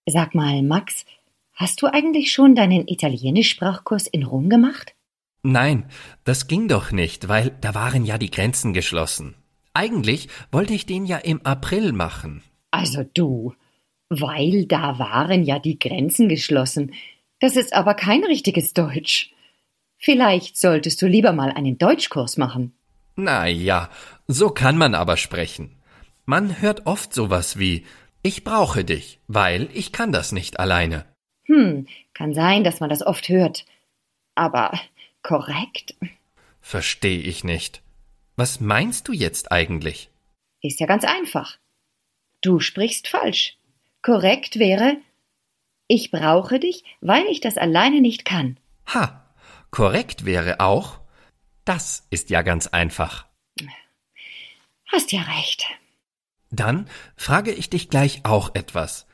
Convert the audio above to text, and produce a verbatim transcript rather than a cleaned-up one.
Sag mal, Max, hast du eigentlich schon deinen Italienisch-Sprachkurs in Rom gemacht? Nein, das ging doch nicht, weil da waren ja die Grenzen geschlossen. Eigentlich wollte ich den ja im April machen. Also du, weil da waren ja die Grenzen geschlossen. Das ist aber kein richtiges Deutsch. Vielleicht solltest du lieber mal einen Deutschkurs machen. Na ja, so kann man aber sprechen. Man hört oft sowas wie „Ich brauche dich, weil ich kann das nicht alleine." Hm, kann sein, dass man das oft hört. Aber korrekt Verstehe ich nicht. Was meinst du jetzt eigentlich? ist ja ganz einfach. Du sprichst falsch. Korrekt wäre, ich brauche dich, weil ich das alleine nicht kann. Ha, korrekt wäre auch, das ist ja ganz einfach. Hast ja recht. Dann frage ich dich gleich auch etwas.